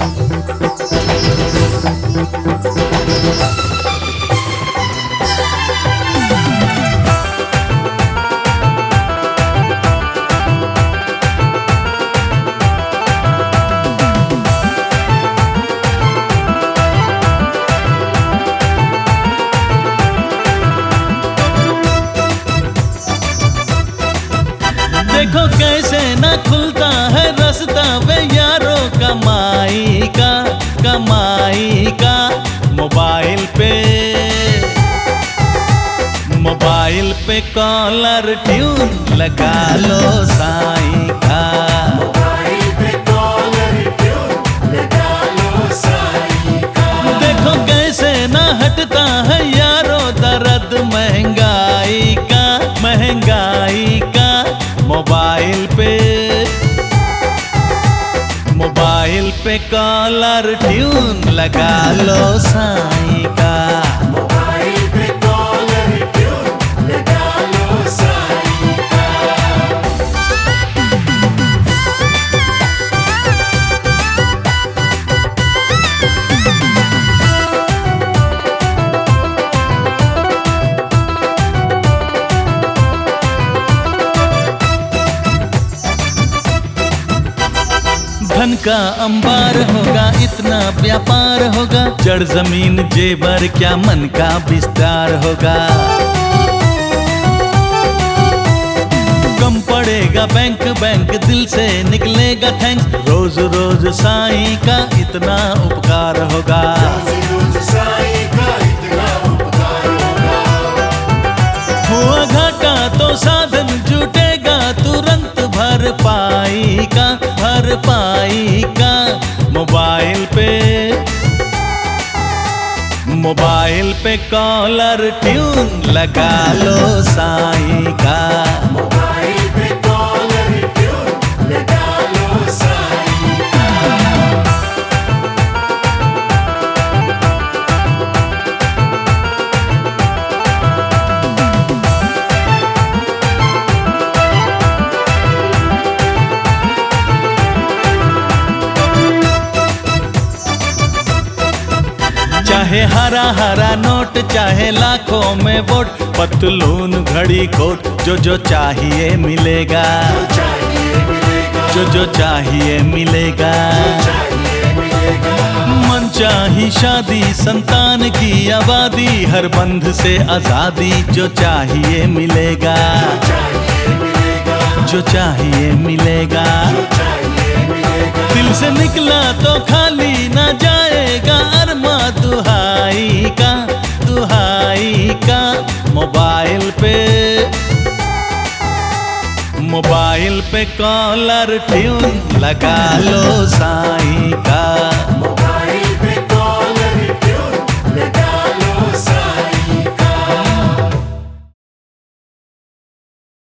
देखो कैसे न खुलता है रास्ता वे यारों कमाई का मोबाइल पे कॉलर ट्यून लगा लो साईं का। मोबाइल पे कॉलर ट्यून लगा लो साईं का। देखो कैसे न हटता है यारों दर्द महंगाई का मोबाइल पे कॉलर ट्यून लगा लो साईं का। मोबाइल पे कॉलर ट्यून लगा लो साईं का। धन का अंबार होगा इतना व्यापार होगा, जड़ जमीन जेवर क्या मन का विस्तार होगा। कम पड़ेगा बैंक दिल से निकलेगा थैंक्स, रोज रोज साईं का इतना उपकार होगा। रोज साईं का इतना उपकार होगा। हुआ घाटा तो साधन जुटेगा तुरंत भरपाई का। मोबाइल पे कॉलर ट्यून लगा लो साईं का। मोबाइल पे कॉलर ट्यून लगा लो साईं का। चाहे हरा हरा नोट चाहे लाखों में वोट, पतलून घड़ी कोट जो चाहिए मिलेगा। जो चाहिए मिलेगा। मन चाही शादी संतान की आबादी, हर बंध से आजादी जो चाहिए मिलेगा। जो चाहिए मिलेगा। दिल से निकला तो खाली ना जाएगा अरमा दुहाई का। मोबाइल पे कॉलर ट्यून लगा लो साईं का।